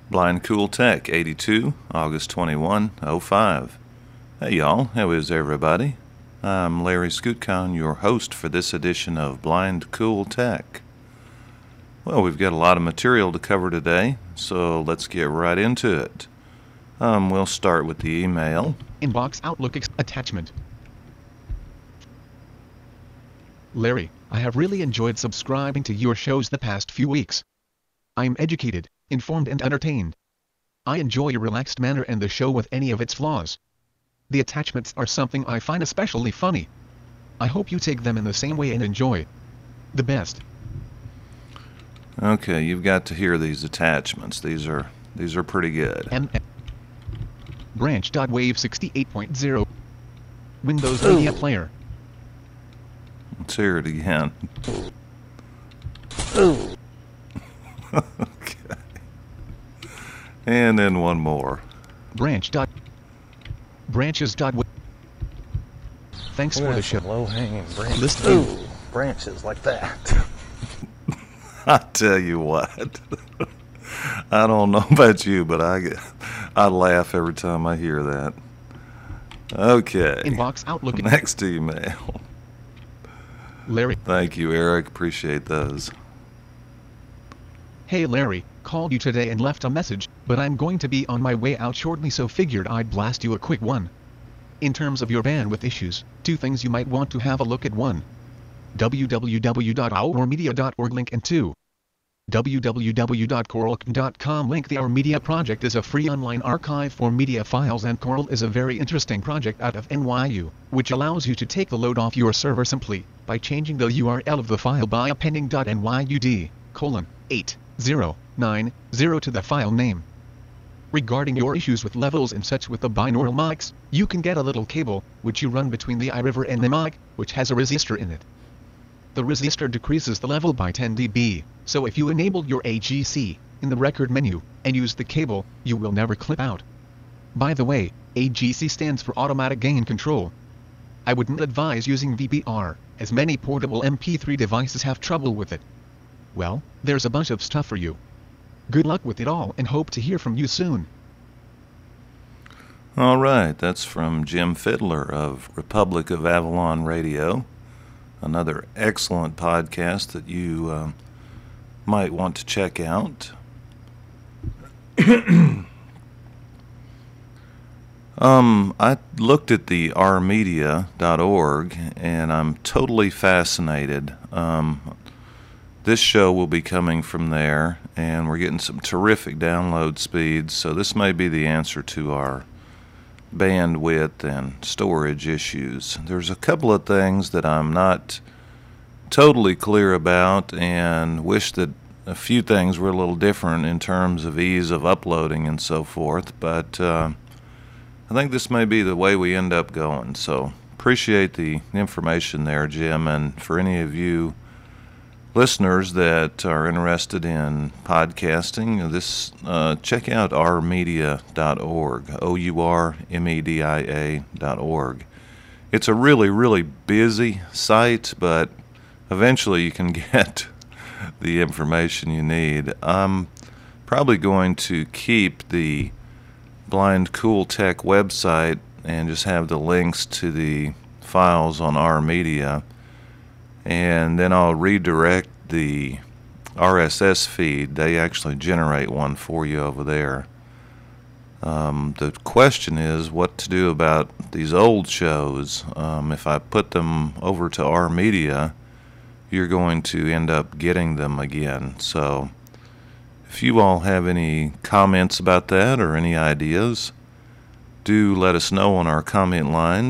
Blind Cool Tech 82, August 21, '05. Hey y'all, how is everybody? I'm Larry Scootcon, your host for this edition of Blind Cool Tech. Well, we've got a lot of material to cover today, so let's get right into it. We'll start with the email. Inbox Outlook attachment. Larry, I have really enjoyed subscribing to your shows the past few weeks. I am educated, informed and entertained. I enjoy your relaxed manner and the show with any of its flaws. The attachments are something I find especially funny. I hope you take them in the same way and enjoy. The best. Okay, you've got to hear these attachments. These are pretty good. Branch.wave 68.0 Windows Media Player. Let's hear it again. Okay. And then one more. Branches. Thanks for the show. Low-hanging branches. List Branches like that. I tell you what. I don't know about you, but I laugh every time I hear that. Okay. Inbox Outlook. Next email. Larry. Thank you, Eric. Appreciate those. Hey Larry, called you today and left a message, but I'm going to be on my way out shortly, so figured I'd blast you a quick one. In terms of your bandwidth issues, two things you might want to have a look at: 1. www.ourmedia.org link, and 2. www.coralcom.com link. The Our Media project is a free online archive for media files, and Coral is a very interesting project out of NYU, which allows you to take the load off your server simply by changing the URL of the file by appending .nyud:8.0.90 to the file name. Regarding your issues with levels and such with the binaural mics, you can get a little cable, which you run between the iRiver and the mic, which has a resistor in it. The resistor decreases the level by 10 dB, so if you enable your AGC in the record menu and use the cable, you will never clip out. By the way, AGC stands for Automatic Gain Control. I wouldn't advise using VPR, as many portable MP3 devices have trouble with it. Well, there's a bunch of stuff for you. Good luck with it all, and hope to hear from you soon. All right, that's from Jim Fiddler of Republic of Avalon Radio. Another excellent podcast that you might want to check out. I looked at the ourmedia.org, and I'm totally fascinated. This show will be coming from there, and we're getting some terrific download speeds, so this may be the answer to our bandwidth and storage issues. There's a couple of things that I'm not totally clear about, and wish that a few things were a little different in terms of ease of uploading and so forth, but I think this may be the way we end up going. So appreciate the information there, Jim, and for any of you listeners that are interested in podcasting, check out ourmedia.org, OURMEDIA.org. It's a really, really busy site, but eventually you can get the information you need. I'm probably going to keep the Blind Cool Tech website and just have the links to the files on Our Media, and then I'll redirect the RSS feed. They actually generate one for you over there. The question is what to do about these old shows. If I put them over to Our Media, you're going to end up getting them again. So if you all have any comments about that or any ideas, do let us know on our comment line,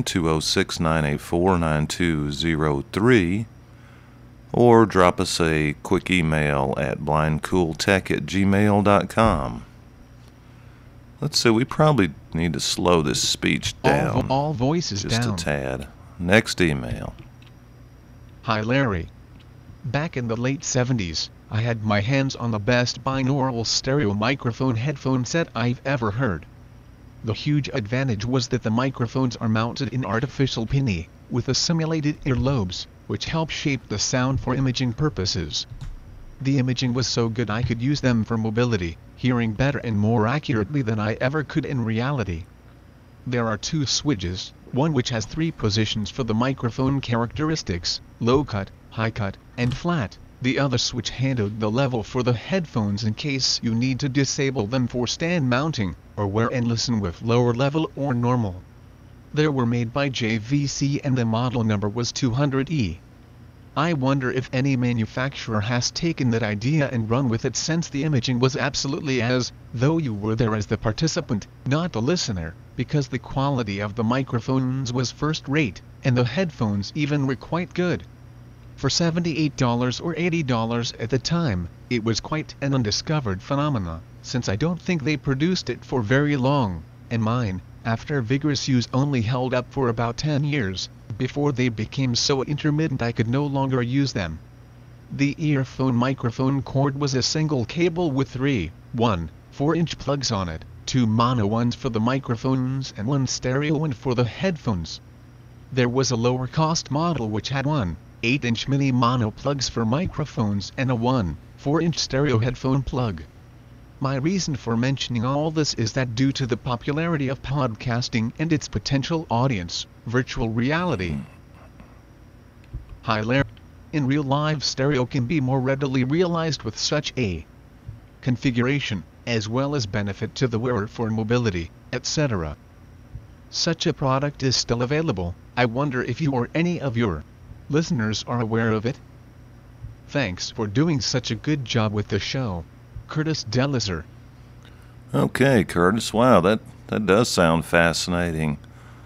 206-984-9203, or drop us a quick email at blindcooltech@gmail.com. Let's see, we probably need to slow this speech down. All voices just down. a tad. Next email. Hi Larry. Back in the late 70s, I had my hands on the best binaural stereo microphone headphone set I've ever heard. The huge advantage was that the microphones are mounted in artificial pinny, with a simulated earlobes, which help shape the sound for imaging purposes. The imaging was so good I could use them for mobility, hearing better and more accurately than I ever could in reality. There are two switches, one which has 3 positions for the microphone characteristics, low cut, high cut, and flat. The other switch handled the level for the headphones in case you need to disable them for stand mounting, or wear and listen with lower level or normal. They were made by JVC and the model number was 200E. I wonder if any manufacturer has taken that idea and run with it, since the imaging was absolutely as though you were there as the participant, not the listener, because the quality of the microphones was first rate, and the headphones even were quite good. For $78 or $80 at the time, it was quite an undiscovered phenomena, since I don't think they produced it for very long, and mine, after vigorous use, only held up for about 10 years, before they became so intermittent I could no longer use them. The earphone microphone cord was a single cable with 3 1/4-inch plugs on it, 2 mono ones for the microphones and 1 stereo one for the headphones. There was a lower cost model which had 1 8-inch mini mono plugs for microphones and a 1/4-inch stereo headphone plug. My reason for mentioning all this is that due to the popularity of podcasting and its potential audience, virtual reality, in real live stereo can be more readily realized with such a configuration, as well as benefit to the wearer for mobility, etc. Such a product is still available. I wonder if you or any of your listeners are aware of it. Thanks for doing such a good job with the show. Curtis Delizer. Okay, Curtis. Wow, that does sound fascinating.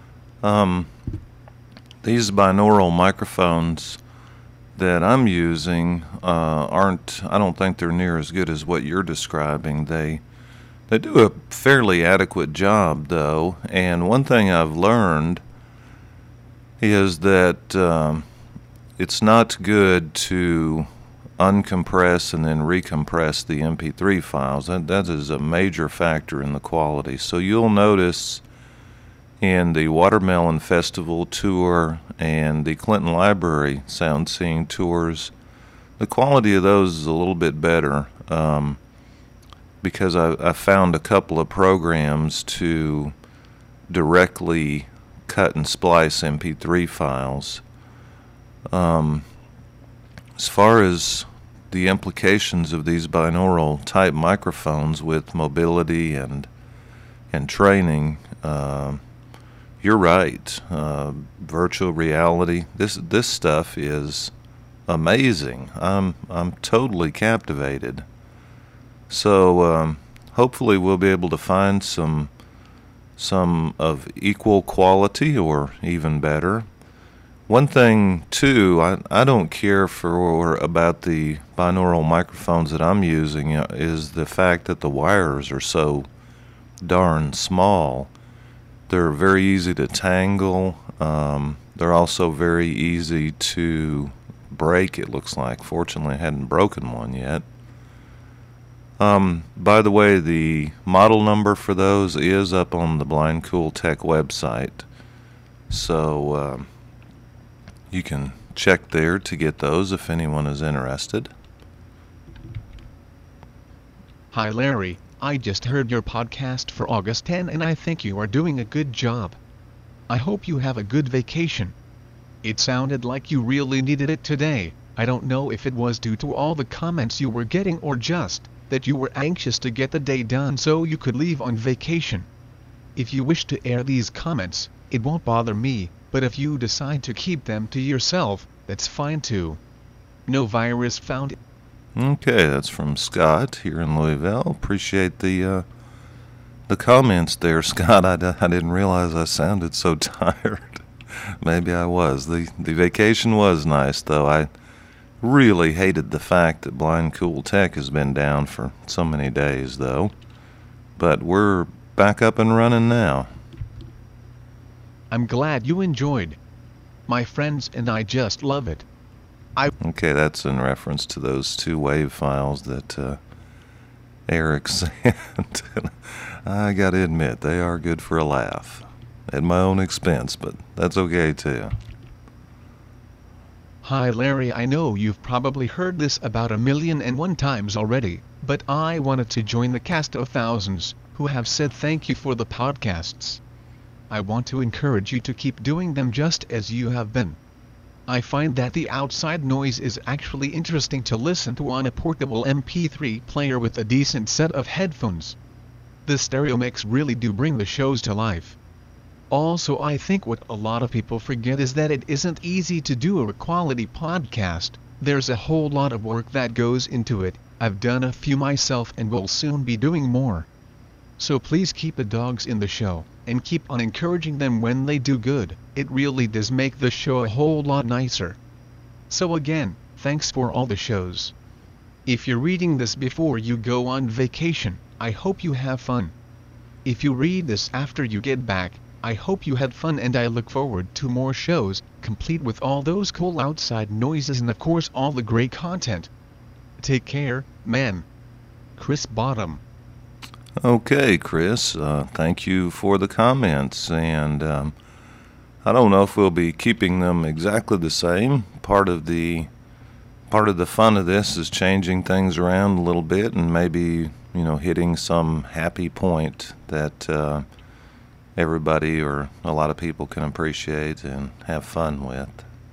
These binaural microphones that I'm using aren't. I don't think they're near as good as what you're describing. They do a fairly adequate job, though. And one thing I've learned is that it's not good to uncompress and then recompress the MP3 files. That is a major factor in the quality. So you'll notice in the Watermelon Festival tour and the Clinton Library Sound Seeing tours, the quality of those is a little bit better because I found a couple of programs to directly cut and splice MP3 files. As far as the implications of these binaural type microphones with mobility and training, you're right. Virtual reality, this stuff is amazing. I'm totally captivated. So hopefully we'll be able to find some of equal quality or even better. One thing, too, I don't care for about the binaural microphones that I'm using is the fact that the wires are so darn small. They're very easy to tangle. They're also very easy to break, it looks like. Fortunately, I hadn't broken one yet. By the way, the model number for those is up on the Blind Cool Tech website. So you can check there to get those if anyone is interested. Hi Larry, I just heard your podcast for August 10 and I think you are doing a good job. I hope you have a good vacation. It sounded like you really needed it today. I don't know if it was due to all the comments you were getting or just that you were anxious to get the day done so you could leave on vacation. If you wish to air these comments, it won't bother me, but if you decide to keep them to yourself, that's fine too. No virus found. Okay, that's from Scott here in Louisville. Appreciate the comments there, Scott. I didn't realize I sounded so tired. Maybe I was. The vacation was nice, though. I really hated the fact that Blind Cool Tech has been down for so many days, though. But we're back up and running now. I'm glad you enjoyed. My friends and I just love it. Okay, that's in reference to those 2 WAV files that Eric sent. I gotta admit, they are good for a laugh. At my own expense, but that's okay too. Hi Larry, I know you've probably heard this about 1,000,001 times already, but I wanted to join the cast of thousands who have said thank you for the podcasts. I want to encourage you to keep doing them just as you have been. I find that the outside noise is actually interesting to listen to on a portable MP3 player with a decent set of headphones. The stereo mix really do bring the shows to life. Also, I think what a lot of people forget is that it isn't easy to do a quality podcast. There's a whole lot of work that goes into it. I've done a few myself and will soon be doing more. So please keep the dogs in the show, and keep on encouraging them when they do good. It really does make the show a whole lot nicer. So again, thanks for all the shows. If you're reading this before you go on vacation, I hope you have fun. If you read this after you get back, I hope you had fun, and I look forward to more shows, complete with all those cool outside noises and of course all the great content. Take care, man. Chris Bottom. Okay, Chris, thank you for the comments, and I don't know if we'll be keeping them exactly the same. Part of the fun of this is changing things around a little bit and maybe, hitting some happy point that everybody or a lot of people can appreciate and have fun with.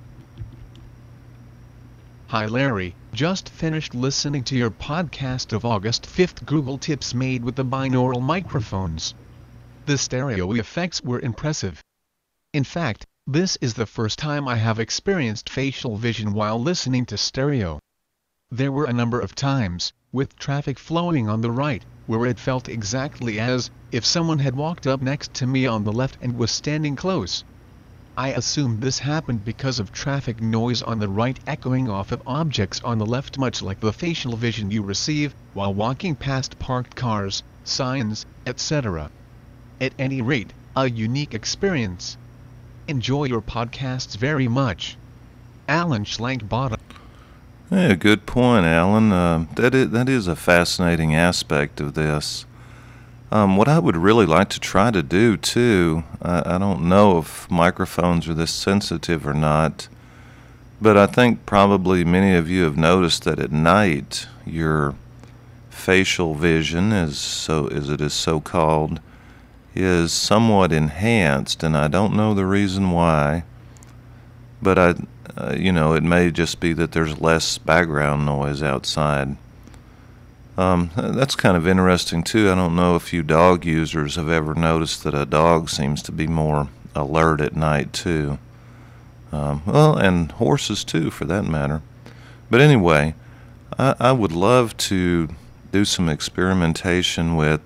Hi Larry, just finished listening to your podcast of August 5th Google Tips made with the binaural microphones. The stereo effects were impressive. In fact, this is the first time I have experienced facial vision while listening to stereo. There were a number of times, with traffic flowing on the right, where it felt exactly as if someone had walked up next to me on the left and was standing close. I assume this happened because of traffic noise on the right echoing off of objects on the left, much like the facial vision you receive while walking past parked cars, signs, etc. At any rate, a unique experience. Enjoy your podcasts very much. Alan Schlankbottom. Yeah, good point, Alan. That is a fascinating aspect of this. What I would really like to try to do, too, I don't know if microphones are this sensitive or not, but I think probably many of you have noticed that at night your facial vision, as it is so called, is somewhat enhanced, and I don't know the reason why, but it may just be that there's less background noise outside. That's kind of interesting too. I don't know if you dog users have ever noticed that a dog seems to be more alert at night too. And horses too, for that matter. But anyway, I would love to do some experimentation with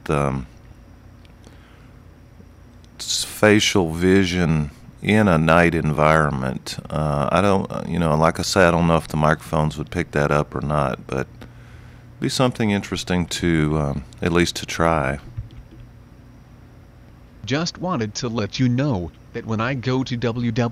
facial vision in a night environment. I don't, like I said, I don't know if the microphones would pick that up or not, but be something interesting to at least to try. Just wanted to let you know that when I go to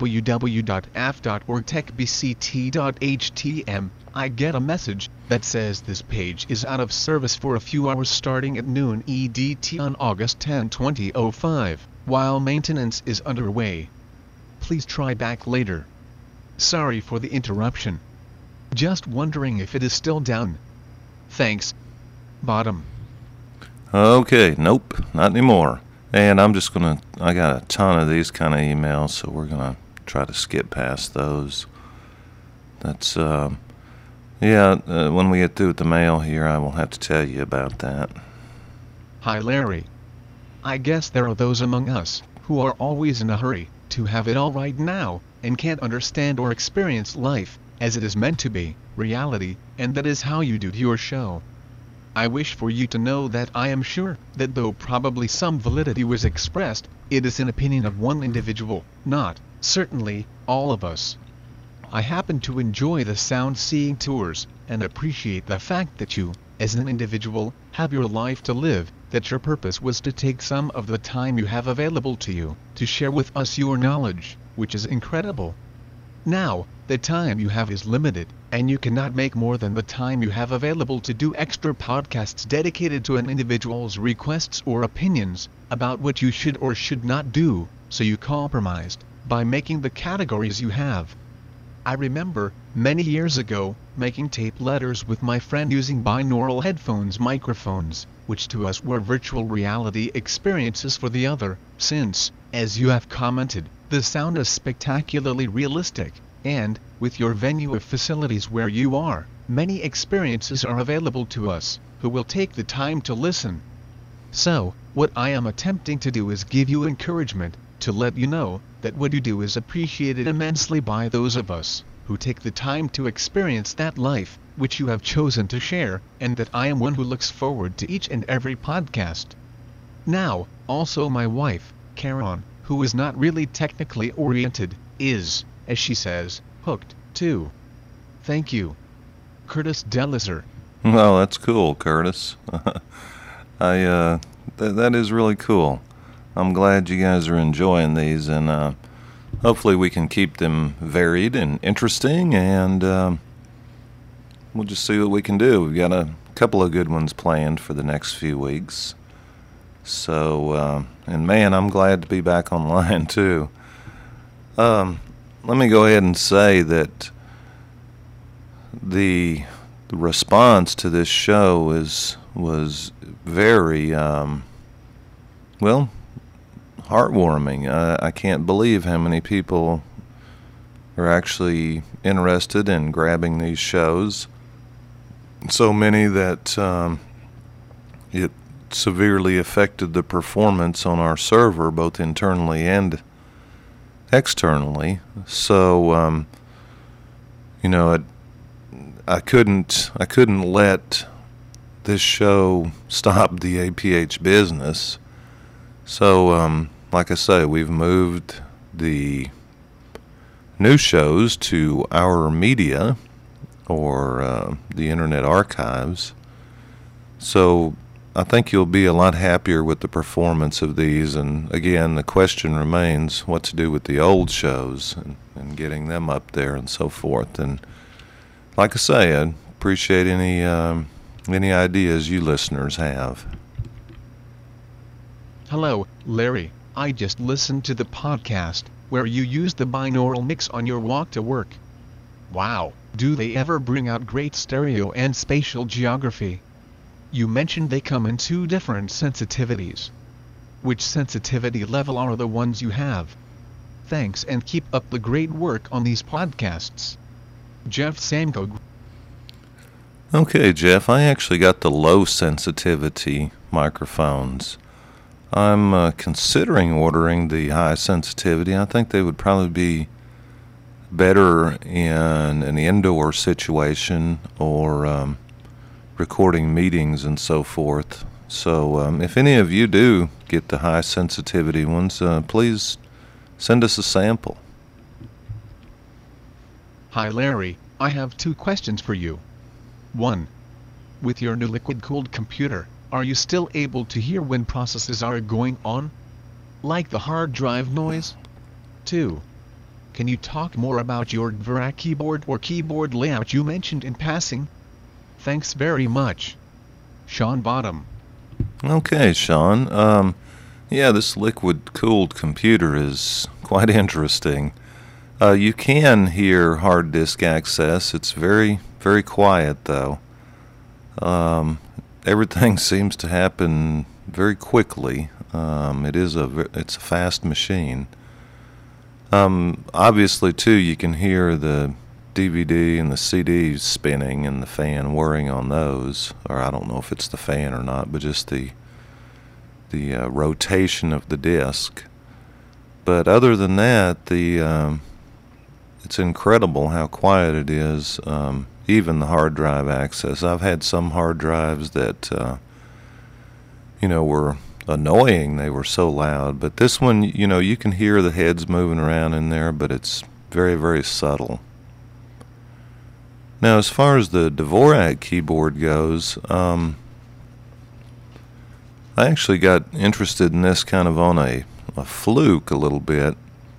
www.af.orgtechbct.htm, I get a message that says this page is out of service for a few hours starting at noon EDT on August 10, 2005, while maintenance is underway. Please try back later. Sorry for the interruption. Just wondering if it is still down. Thanks. Bottom. Okay, nope, not anymore. And I got a ton of these kind of emails, so we're gonna try to skip past those. That's, when we get through with the mail here, I will have to tell you about that. Hi Larry. I guess there are those among us who are always in a hurry to have it all right now, and can't understand or experience life as it is meant to be, reality, and that is how you do your show. I wish for you to know that I am sure that though probably some validity was expressed, it is an opinion of one individual, not, certainly, all of us. I happen to enjoy the sound-seeing tours, and appreciate the fact that you, as an individual, have your life to live, that your purpose was to take some of the time you have available to you, to share with us your knowledge, which is incredible. Now, the time you have is limited, and you cannot make more than the time you have available to do extra podcasts dedicated to an individual's requests or opinions about what you should or should not do, so you compromised by making the categories you have. I remember, many years ago, making tape letters with my friend using binaural headphones microphones, which to us were virtual reality experiences for the other, since, as you have commented, the sound is spectacularly realistic, and, with your venue of facilities where you are, many experiences are available to us, who will take the time to listen. So, what I am attempting to do is give you encouragement, to let you know that what you do is appreciated immensely by those of us who take the time to experience that life which you have chosen to share, and that I am one who looks forward to each and every podcast. Now, also my wife, Karen, who is not really technically oriented, is, as she says, hooked, too. Thank you. Curtis Delisser. Well, that's cool, Curtis. That is really cool. I'm glad you guys are enjoying these, and hopefully we can keep them varied and interesting, and we'll just see what we can do. We've got a couple of good ones planned for the next few weeks. So, and man, I'm glad to be back online too. Let me go ahead and say that the response to this show was very, well, heartwarming. I can't believe how many people are actually interested in grabbing these shows. So many that it severely affected the performance on our server, both internally and externally. So, I couldn't let this show stop the APH business. So, like I say, we've moved the new shows to Our Media, or the Internet Archives. So I think you'll be a lot happier with the performance of these. And again, the question remains what to do with the old shows and getting them up there and so forth. And like I say, I'd appreciate any ideas you listeners have. Hello, Larry. I just listened to the podcast where you used the binaural mix on your walk to work. Wow, do they ever bring out great stereo and spatial geography? You mentioned they come in 2 different sensitivities. Which sensitivity level are the ones you have? Thanks, and keep up the great work on these podcasts. Jeff Samkog. Okay, Jeff, I actually got the low sensitivity microphones. I'm considering ordering the high sensitivity. I think they would probably be better in an indoor situation or recording meetings and so forth. So if any of you do get the high sensitivity ones, please send us a sample. Hi Larry, I have 2 questions for you. 1. With your new liquid-cooled computer, are you still able to hear when processes are going on? Like the hard drive noise? 2. Can you talk more about your Dvorak keyboard or keyboard layout you mentioned in passing? Thanks very much. Sean Bottom. Okay, Sean. Yeah, this liquid-cooled computer is quite interesting. You can hear hard disk access. It's very, very quiet, though. Everything seems to happen very quickly. It's a fast machine. Obviously, too, you can hear the DVD and the CDs spinning and the fan whirring on those. Or I don't know if it's the fan or not, but just the rotation of the disc. But other than that, it's incredible how quiet it is. Even the hard drive access. I've had some hard drives that, were annoying. They were so loud. But this one, you can hear the heads moving around in there, but it's very, very subtle. Now, as far as the Dvorak keyboard goes, I actually got interested in this kind of on a fluke a little bit.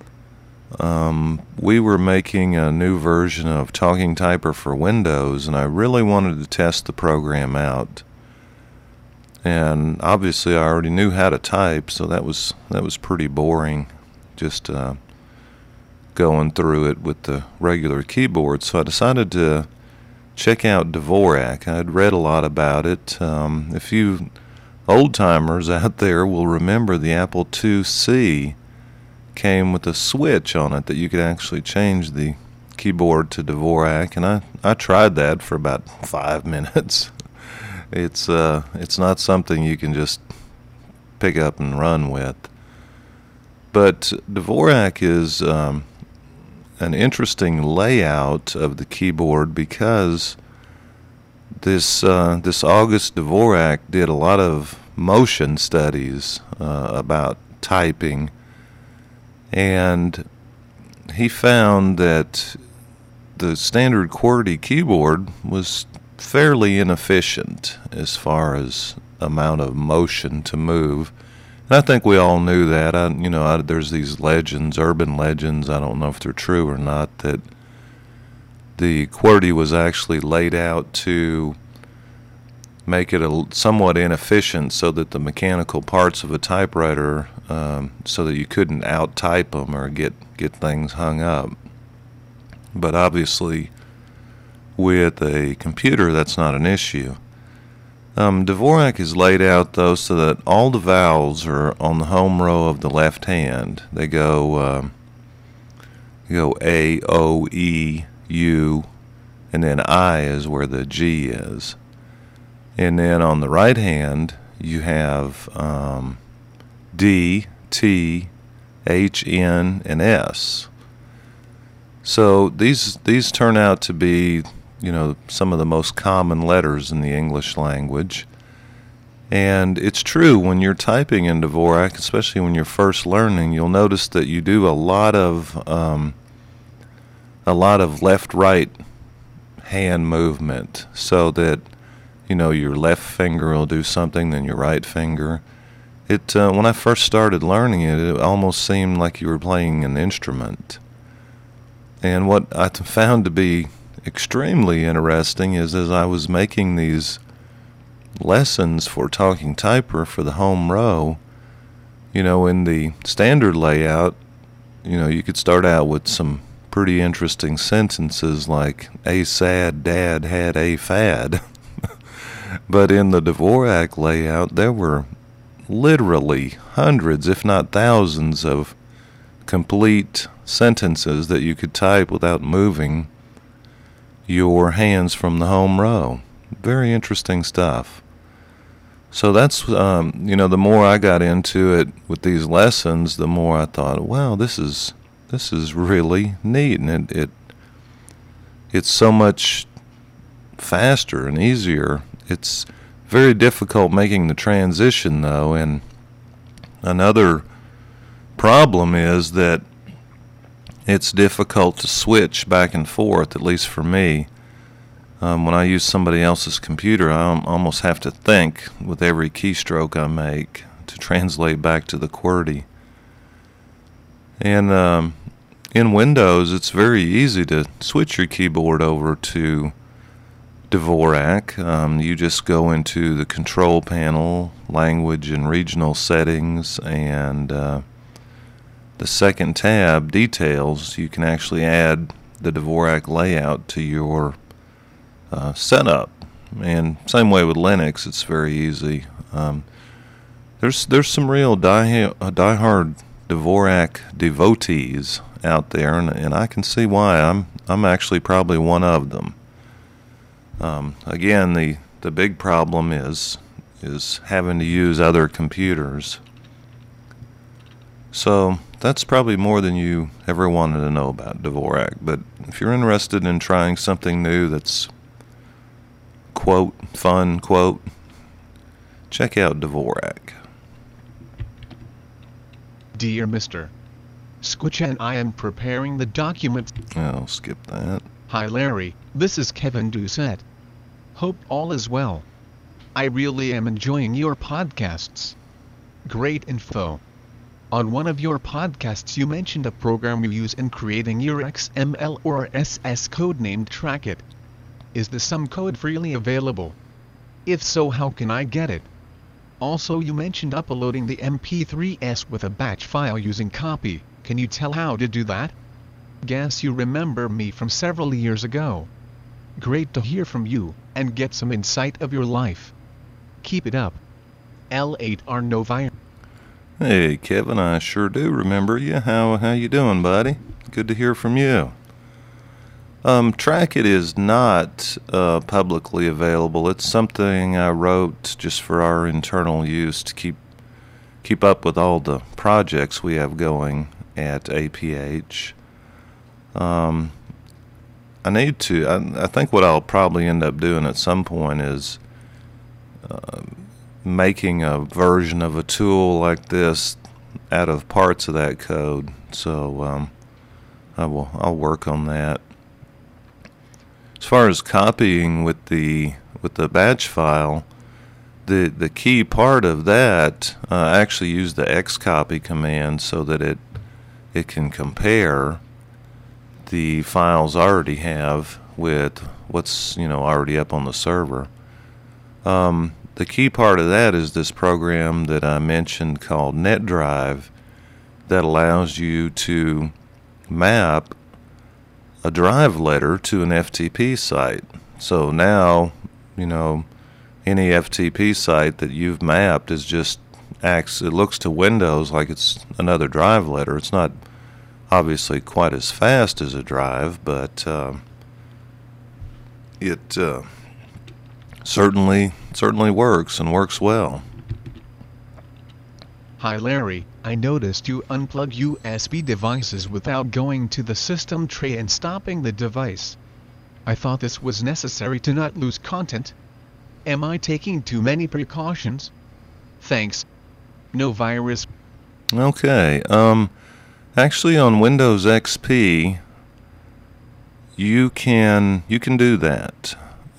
We were making a new version of Talking Typer for Windows, and I really wanted to test the program out. And obviously, I already knew how to type, so that was pretty boring. Just going through it with the regular keyboard, so I decided to check out Dvorak. I'd read a lot about it. If you old-timers out there will remember, the Apple IIc came with a switch on it that you could actually change the keyboard to Dvorak, and I tried that for about 5 minutes. It's not something you can just pick up and run with. But Dvorak is an interesting layout of the keyboard because this August Dvorak did a lot of motion studies about typing, and he found that the standard QWERTY keyboard was fairly inefficient as far as amount of motion to move. And I think we all knew that. There's these legends, urban legends, I don't know if they're true or not, that the QWERTY was actually laid out to make it somewhat inefficient so that the mechanical parts of a typewriter, so that you couldn't out-type them or get things hung up. But obviously, with a computer, that's not an issue. Dvorak is laid out, though, so that all the vowels are on the home row of the left hand. They go A, O, E, U, and then I is where the G is. And then on the right hand, you have D, T, H, N, and S. So these turn out to be, some of the most common letters in the English language. And it's true, when you're typing in Dvorak, especially when you're first learning, you'll notice that you do a lot of left-right hand movement, so that your left finger will do something, then your right finger. When I first started learning it, it almost seemed like you were playing an instrument. And what I found to be extremely interesting is, as I was making these lessons for Talking Typer for the home row, in the standard layout, you could start out with some pretty interesting sentences like, "A sad dad had a fad." But in the Dvorak layout, there were literally hundreds, if not thousands, of complete sentences that you could type without moving your hands from the home row. Very interesting stuff. So that's, the more I got into it with these lessons, the more I thought, wow, this is really neat, and it's so much faster and easier. It's very difficult making the transition, though, and another problem is that it's difficult to switch back and forth, at least for me. When I use somebody else's computer, I almost have to think with every keystroke I make to translate back to the QWERTY. And in Windows, it's very easy to switch your keyboard over to Dvorak. You just go into the control panel, language and regional settings, and the second tab, details. You can actually add the Dvorak layout to your setup. And same way with Linux, it's very easy. There's some real diehard Dvorak devotees out there, and I can see why. I'm actually probably one of them. Again, the big problem is having to use other computers. So that's probably more than you ever wanted to know about Dvorak. But if you're interested in trying something new that's quote fun, quote, check out Dvorak. Dear Mr. Squichan, I am preparing the document. I'll skip that. Hi Larry, this is Kevin Doucette. Hope all is well. I really am enjoying your podcasts. Great info. On one of your podcasts you mentioned a program you use in creating your XML or SS code named Trackit. Is this some code freely available? If so, how can I get it? Also, you mentioned uploading the MP3s with a batch file using Copy. Can you tell how to do that? Guess you remember me from several years ago. Great to hear from you, and get some insight of your life. Keep it up. L8R Novire. Hey, Kevin, I sure do remember you. How you doing, buddy? Good to hear from you. Trackit is not publicly available. It's something I wrote just for our internal use to keep up with all the projects we have going at APH. I think what I'll probably end up doing at some point is making a version of a tool like this out of parts of that code. So I'll work on that. As far as copying with the batch file, the key part of that, I actually use the xcopy command so that it can compare the files I already have with what's already up on the server. The key part of that is this program that I mentioned called NetDrive that allows you to map a drive letter to an FTP site. So now, any FTP site that you've mapped it looks to Windows like it's another drive letter. It's not obviously quite as fast as a drive, but it certainly works and works well. Hi Larry, I noticed you unplug USB devices without going to the system tray and stopping the device. I thought this was necessary to not lose content. Am I taking too many precautions? Thanks. No virus. Okay. Actually, on Windows XP, you can do that.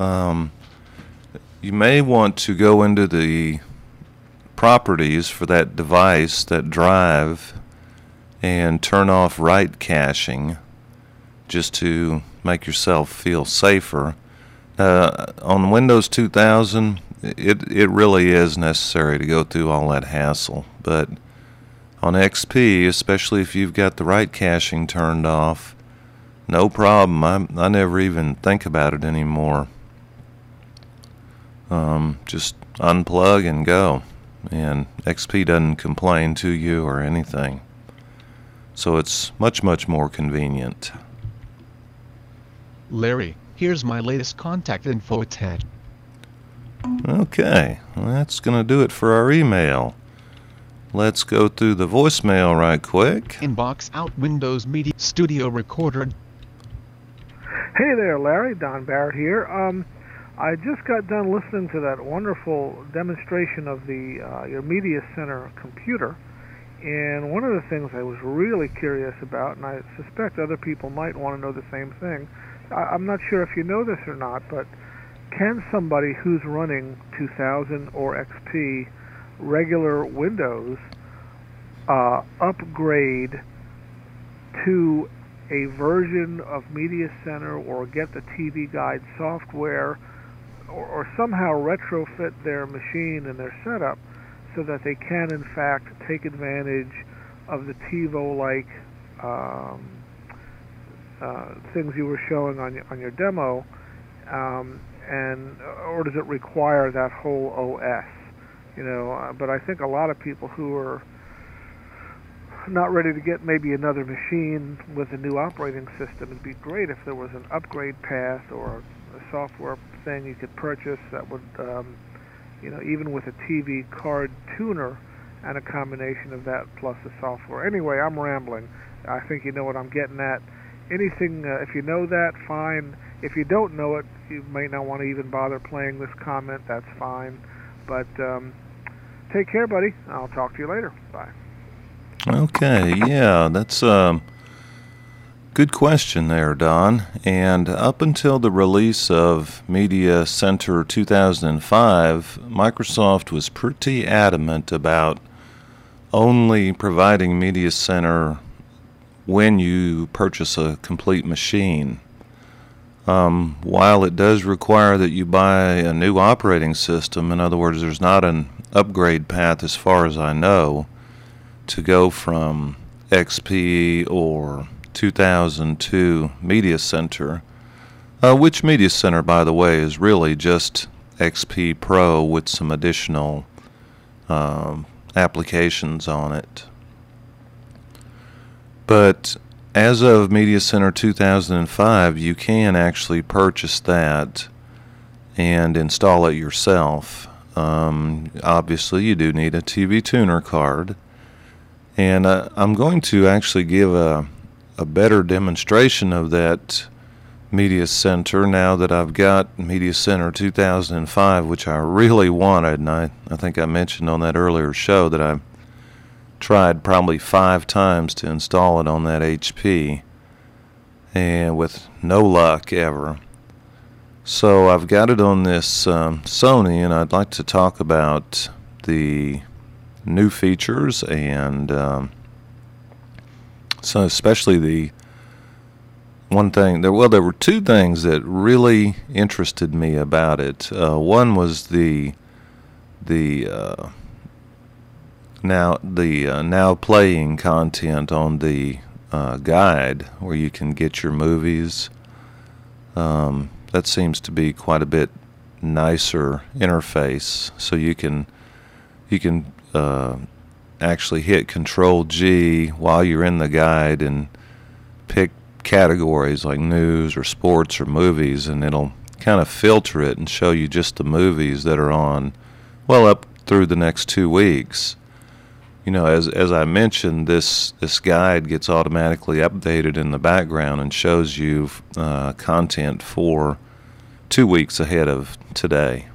You may want to go into the properties for that device, that drive, and turn off write caching just to make yourself feel safer. On Windows 2000, it really is necessary to go through all that hassle, but on XP, especially if you've got the write caching turned off, no problem. I never even think about it anymore. Just unplug and go, and XP doesn't complain to you or anything. So it's much more convenient. Larry, here's my latest contact info attached. Okay, well, that's going to do it for our email. Let's go through the voicemail right quick. Inbox out Windows Media Studio Recorder. Hey there, Larry. Don Barrett here. I just got done listening to that wonderful demonstration of the your Media Center computer, and one of the things I was really curious about, and I suspect other people might want to know the same thing, I'm not sure if you know this or not, but can somebody who's running 2000 or XP regular Windows upgrade to a version of Media Center or get the TV Guide software or somehow retrofit their machine and their setup so that they can in fact take advantage of the TiVo-like things you were showing on your demo, or does it require that whole OS? But I think a lot of people who are not ready to get maybe another machine with a new operating system, it'd be great if there was an upgrade path or a software thing you could purchase that would, even with a TV card tuner and a combination of that plus the software. Anyway, I'm rambling. I think you know what I'm getting at. Anything, if you know that, fine. If you don't know it, you may not want to even bother playing this comment. That's fine. But take care, buddy. I'll talk to you later. Bye. Okay, yeah, that's a good question there, Don. And up until the release of Media Center 2005, Microsoft was pretty adamant about only providing Media Center when you purchase a complete machine. While it does require that you buy a new operating system, in other words, there's not an upgrade path as far as I know to go from XP or 2002 Media Center, which Media Center, by the way, is really just XP Pro with some additional applications on it. But as of Media Center 2005, you can actually purchase that and install it yourself. Obviously, you do need a TV tuner card. And I'm going to actually give a better demonstration of that Media Center now that I've got Media Center 2005, which I really wanted. And I think I mentioned on that earlier show that I tried probably 5 times to install it on that HP, and with no luck ever. So I've got it on this Sony, and I'd like to talk about the new features, and so especially the one thing there were 2 things that really interested me about it. One was the now playing content on the guide, where you can get your movies. That seems to be quite a bit nicer interface, so you can actually hit Control G while you're in the guide and pick categories like news or sports or movies, and it'll kind of filter it and show you just the movies that are on, well, up through the next 2 weeks. You know, as I mentioned, this guide gets automatically updated in the background and shows you content for 2 weeks ahead of today.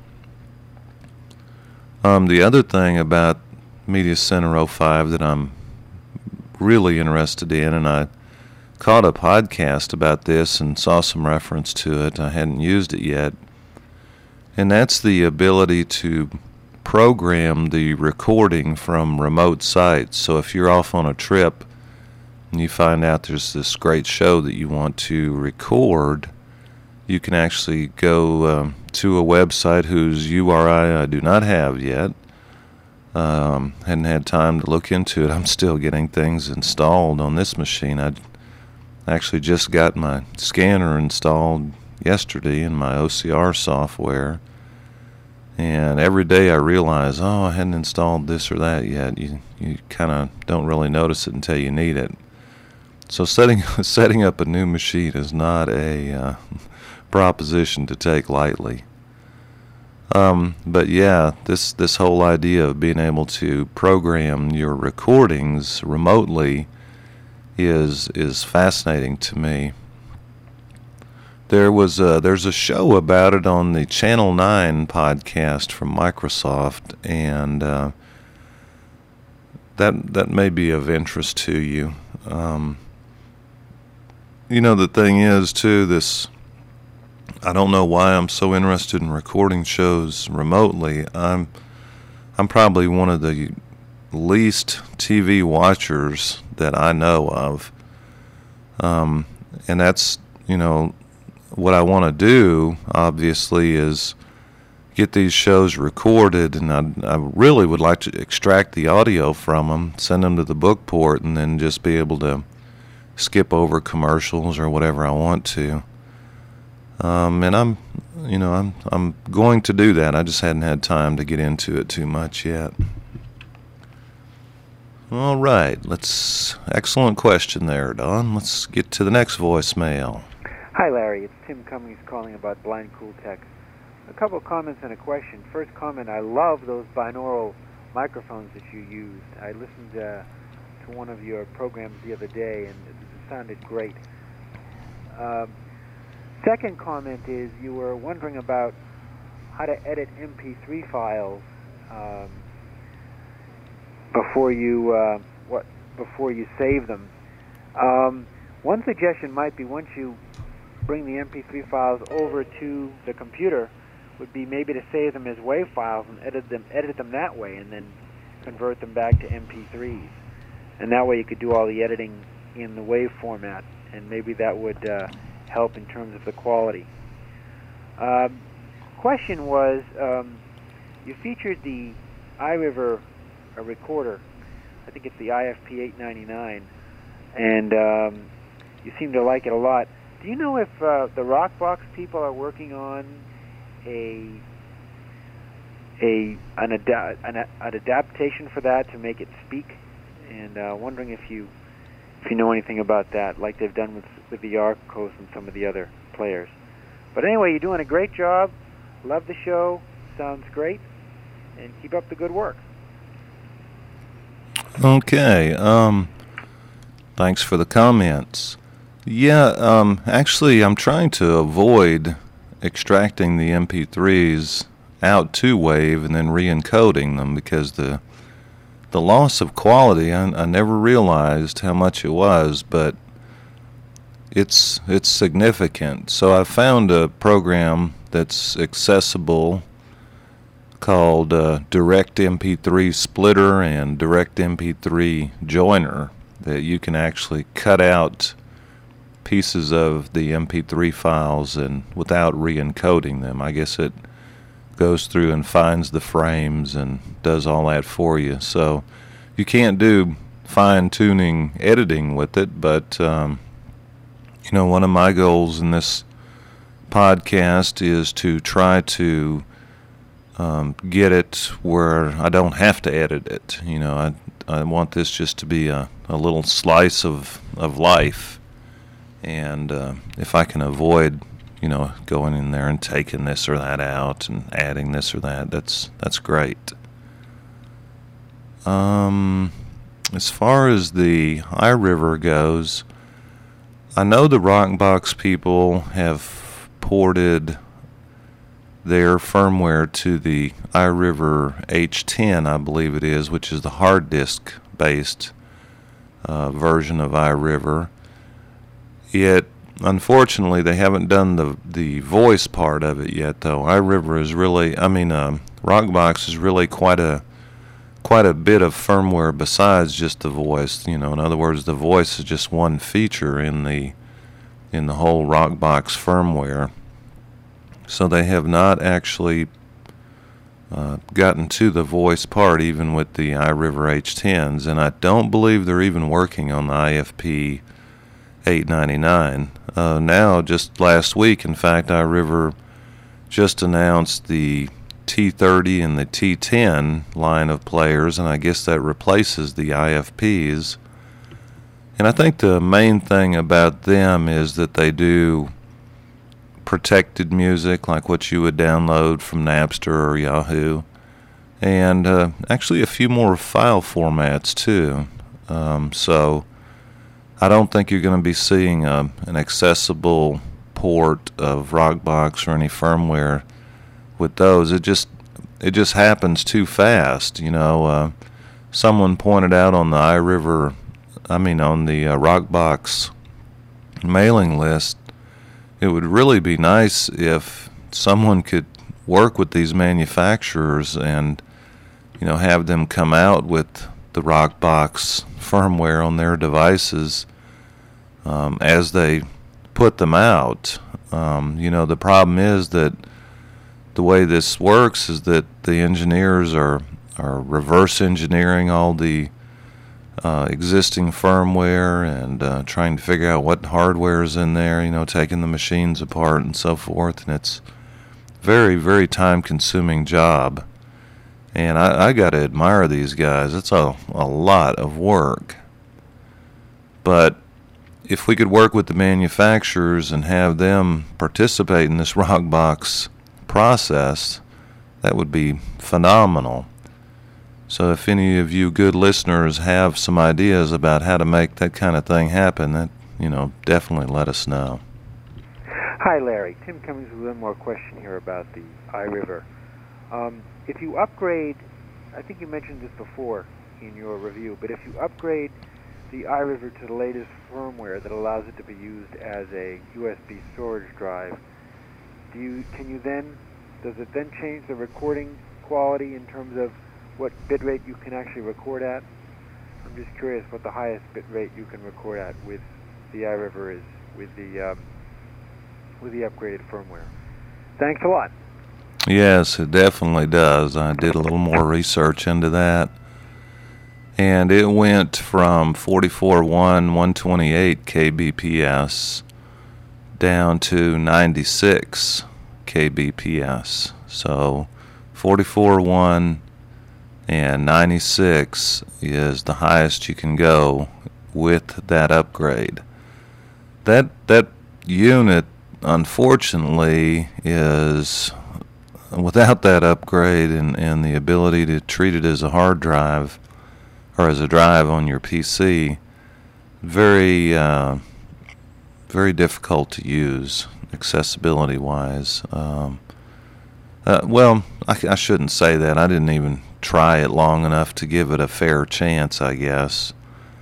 The other thing about Media Center 05 that I'm really interested in, and I caught a podcast about this and saw some reference to it. I hadn't used it yet, and that's the ability to program the recording from remote sites. So if you're off on a trip and you find out there's this great show that you want to record, you can actually go to a website whose URI I do not have yet. Hadn't had time to look into it. I'm still getting things installed on this machine. I actually just got my scanner installed yesterday in my OCR software, and every day I realize, I hadn't installed this or that yet. You kind of don't really notice it until you need it. So setting up a new machine is not a proposition to take lightly. But yeah, this whole idea of being able to program your recordings remotely is fascinating to me. There's a show about it on the Channel 9 podcast from Microsoft, and that may be of interest to you. The thing is too, I don't know why I'm so interested in recording shows remotely. I'm probably one of the least TV watchers that I know of. And that's, what I want to do, obviously, is get these shows recorded, and I really would like to extract the audio from them, send them to the bookport, and then just be able to skip over commercials or whatever I want to. And I'm going to do that. I just hadn't had time to get into it too much yet. All right, excellent question there, Don. Let's get to the next voicemail. Hi, Larry. It's Tim Cummings calling about Blind Cool Tech. A couple of comments and a question. First comment, I love those binaural microphones that you used. I listened to one of your programs the other day, and it sounded great. Second comment is you were wondering about how to edit MP3 files before you save them. One suggestion might be, once you bring the MP3 files over to the computer, would be maybe to save them as WAV files and edit them that way, and then convert them back to MP3s. And that way you could do all the editing in the WAV format, and maybe that would help in terms of the quality. Question was, you featured the iRiver recorder. I think it's the IFP 899, and you seem to like it a lot. Do you know if the Rockbox people are working on an adaptation for that to make it speak? And wondering if you know anything about that, like they've done with the Arcos and some of the other players. But anyway, you're doing a great job. Love the show. Sounds great. And keep up the good work. Okay. Thanks for the comments. Yeah, actually, I'm trying to avoid extracting the MP3s out to WAVE and then re-encoding them, because the loss of quality, I never realized how much it was, but it's significant. So I found a program that's accessible called Direct MP3 Splitter and Direct MP3 Joiner, that you can actually cut out pieces of the MP3 files and without re-encoding them. I guess it goes through and finds the frames and does all that for you. So you can't do fine-tuning editing with it, but one of my goals in this podcast is to try to get it where I don't have to edit it. I want this just to be a little slice of life, and if I can avoid going in there and taking this or that out and adding this or that, that's great. As far as the iRiver goes, I know the Rockbox people have ported their firmware to the iRiver H10, I believe it is, which is the hard disk based version of iRiver. Yet, unfortunately, they haven't done the voice part of it yet, though. iRiver is really, Rockbox is really quite a bit of firmware besides just the voice. In other words, the voice is just one feature in the whole Rockbox firmware. So they have not actually gotten to the voice part, even with the iRiver H10s, and I don't believe they're even working on the IFP 899. Now, just last week, in fact, iRiver just announced the T30 and the T10 line of players, and I guess that replaces the IFPs. And I think the main thing about them is that they do protected music, like what you would download from Napster or Yahoo, and actually a few more file formats too. So I don't think you're going to be seeing an accessible port of Rockbox or any firmware with those. It just happens too fast. Someone pointed out on the on the Rockbox mailing list, it would really be nice if someone could work with these manufacturers and have them come out with the Rockbox firmware on their devices as they put them out. The problem is that the way this works is that the engineers are reverse engineering all the existing firmware and trying to figure out what hardware is in there, taking the machines apart and so forth, and it's very, very time-consuming job. And I got to admire these guys. It's a lot of work. But if we could work with the manufacturers and have them participate in this Rockbox process, that would be phenomenal. So if any of you good listeners have some ideas about how to make that kind of thing happen, that definitely let us know. Hi, Larry. Tim Cummings with one more question here about the iRiver. If you upgrade, I think you mentioned this before in your review, but if you upgrade the iRiver to the latest firmware that allows it to be used as a USB storage drive, does it then change the recording quality in terms of what bitrate you can actually record at? I'm just curious what the highest bitrate you can record at with the iRiver is with the upgraded firmware. Thanks a lot. Yes, it definitely does. I did a little more research into that. and it went from 44.1, 128 kbps down to 96 kbps. So 44.1 and 96 is the highest you can go with that upgrade. That unit, unfortunately, is without that upgrade and the ability to treat it as a hard drive or as a drive on your PC, very difficult to use accessibility wise. Well, I shouldn't say that. I didn't even try it long enough to give it a fair chance, I guess.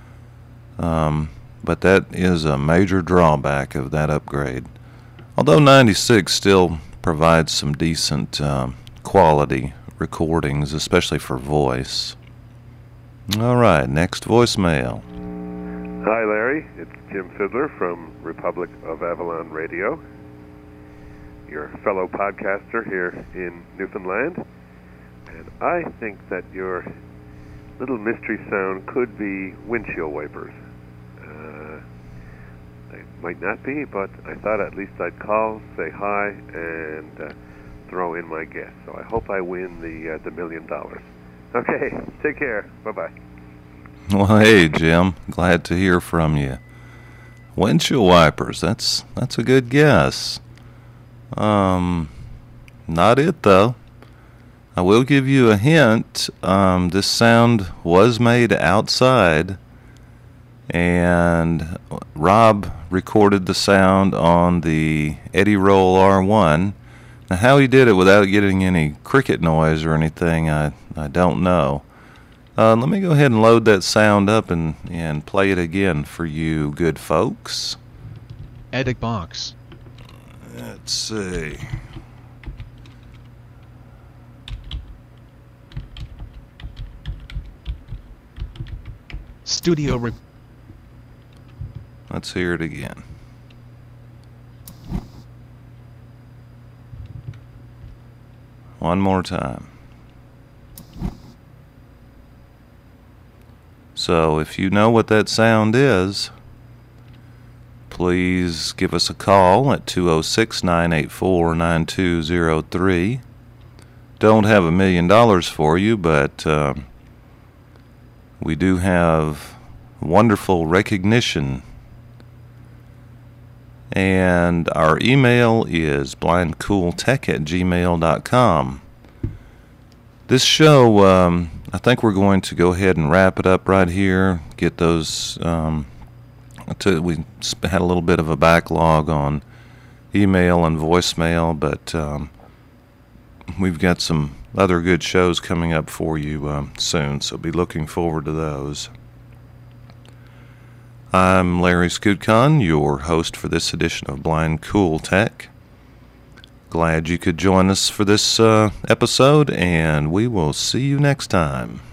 But that is a major drawback of that upgrade. Although 96 still provides some decent quality recordings, especially for voice. All right, next voicemail. Hi, Larry. It's Jim Fiddler from Republic of Avalon Radio, your fellow podcaster here in Newfoundland. And I think that your little mystery sound could be windshield wipers. They might not be, but I thought at least I'd call, say hi, and throw in my guess. So I hope I win the $1 million. Okay, take care. Bye-bye. Well, hey, Jim. Glad to hear from you. Windshield wipers, that's a good guess. Not it, though. I will give you a hint. This sound was made outside, and Rob recorded the sound on the Eddie Roll R1. Now, how he did it without getting any cricket noise or anything, I don't know. Let me go ahead and load that sound up and play it again for you good folks. Edit box. Let's see. Studio. Let's hear it again. One more time. So if you know what that sound is, please give us a call at 206-984-9203. Don't have $1 million for you, but we do have wonderful recognition. And our email is blindcooltech@gmail.com. This show, I think we're going to go ahead and wrap it up right here. Get those. We had a little bit of a backlog on email and voicemail, but we've got some other good shows coming up for you soon, so be looking forward to those. I'm Larry Skutcon, your host for this edition of Blind Cool Tech. Glad you could join us for this episode, and we will see you next time.